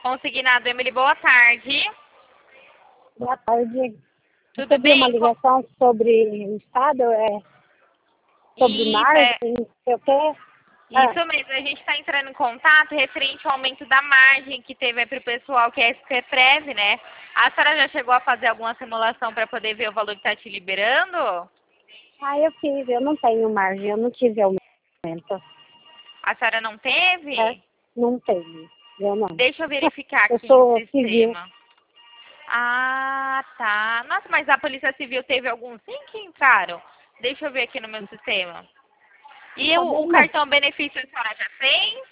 Consignado, Emily, boa tarde. Boa tarde. Tudo Recebi bem? uma ligação sobre o Estado, sobre Isso, margem, não sei o quê. isso mesmo. A gente está entrando em contato referente ao aumento da margem que teve para o pessoal que é SCPREV, né? A senhora já chegou a fazer alguma simulação para poder ver o valor que está te liberando? Eu fiz, eu não tenho margem, eu não tive aumento. A senhora não teve? Não tenho, eu não. Deixa eu verificar Eu aqui no sou civil. sistema. Ah, tá. Nossa, mas a Polícia Civil teve alguns sim que entraram. Deixa eu ver aqui no meu sistema. E o Também não. cartão benefício a senhora já fez?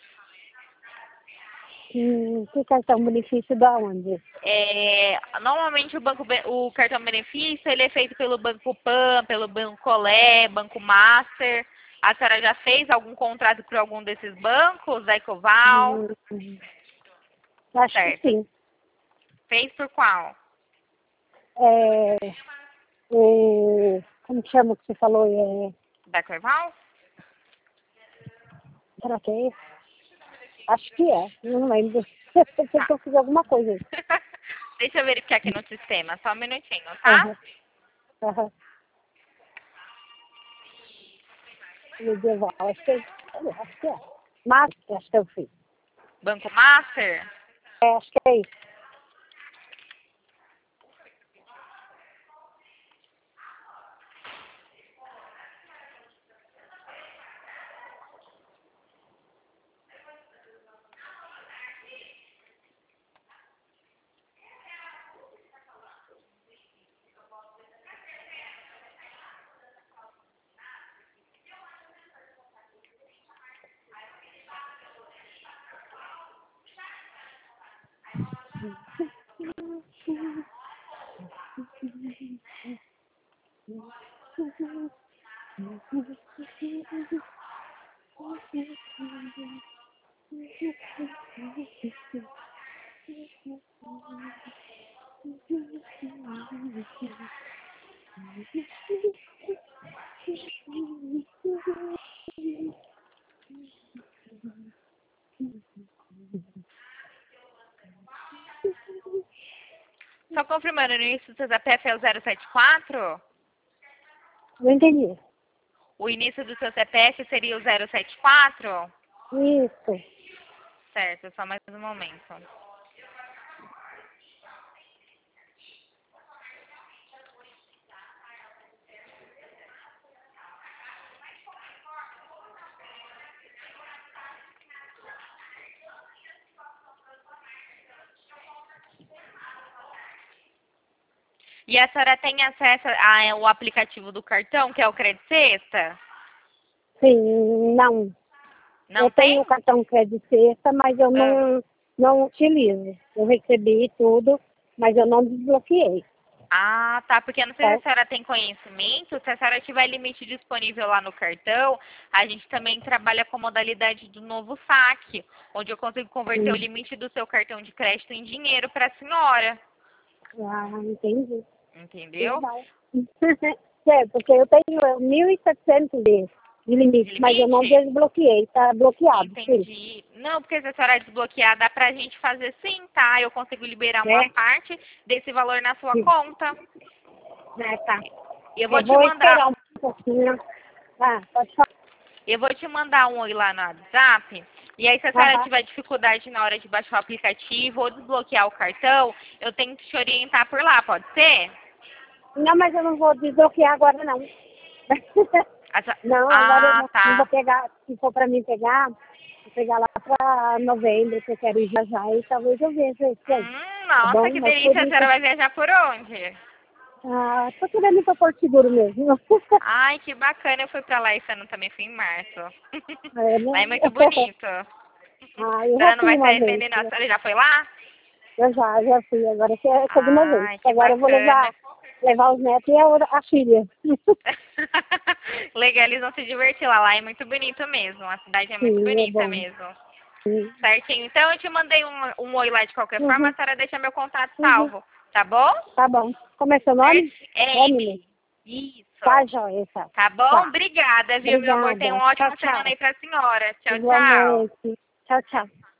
Que cartão benefício da onde? Normalmente o cartão benefício ele é feito pelo Banco Pan, pelo Banco Colé, Banco Master. A senhora já fez algum contrato com algum desses bancos, da Ecoval? Acho que Certo. sim. Fez por qual? É, como chama o que você falou? Da Ecoval? Será que é esse? Acho que é, não lembro. Eu sei que eu fiz alguma coisa aí. Deixa eu verificar aqui no sistema, só um minutinho, tá? Aham. Medieval, acho que é. Mas, acho que eu fiz. Banco Master? Acho que é isso. Só confirmando, no início do seu CPF é o 074? Não entendi. O início do seu CPF seria o 074? Isso. Certo, só mais um momento. E a senhora tem acesso ao aplicativo do cartão, que é o Crédito Sexta? Sim, não. Não Eu tenho tem? o cartão crédito sexta, mas eu Ah. não utilizo. Eu recebi tudo, mas eu não desbloqueei. Ah, tá. Porque eu não sei se a Certo? senhora tem conhecimento. Se a senhora tiver limite disponível lá no cartão, a gente também trabalha com a modalidade do novo saque, onde eu consigo converter o Hum. limite do seu cartão de crédito em dinheiro para a senhora. Entendi. Entendeu? Legal. Porque eu tenho 1.700 de De limite, mas eu não limite? desbloqueei. Tá bloqueado, sim. Entendi. Não, porque se a senhora desbloquear, dá pra gente fazer sim, tá? Eu consigo liberar uma É? parte desse valor na sua Sim. conta. Tá. Eu vou Eu te vou mandar, esperar um pouquinho. Pode falar. eu vou te mandar um oi lá no WhatsApp. E aí, se a senhora Aham. tiver dificuldade na hora de baixar o aplicativo ou desbloquear o cartão, eu tento te orientar por lá, pode ser? Não, mas eu não vou desbloquear agora, não. Não, agora eu Ah, não vou tá. pegar. Se for para mim pegar, vou pegar lá para novembro, que eu quero ir viajar e talvez eu veja isso aí. Tá Nossa, bom? que Mas por delícia. A isso, senhora vai viajar por onde? tô querendo ir para Porto Seguro mesmo. Ai, que bacana. Eu fui pra lá esse ano também, fui em março. Né? Lá é muito bonito. A Eu já senhora não fui vai se uma vez. arrepender, não. A senhora já foi lá? Eu já fui. Agora que é a segunda vez. Ai, que Agora eu vou bacana. levar os netos e a filha. Legal, eles vão se divertir lá. Lá é muito bonito mesmo. A cidade é muito Sim, é bonita bom. mesmo. Sim. Certinho. Então eu te mandei um oi lá de qualquer forma. A Uhum, senhora deixa meu contato uhum. salvo. Tá bom? Tá bom. Como é seu nome? É Emily. Emily. Isso. Tá, joia, tá. Tá bom? Tá. Obrigada, viu, meu amor? Tenha Obrigada. uma Tchau, ótima semana tchau. aí pra senhora. Tchau, tchau. Igualmente. Tchau, tchau.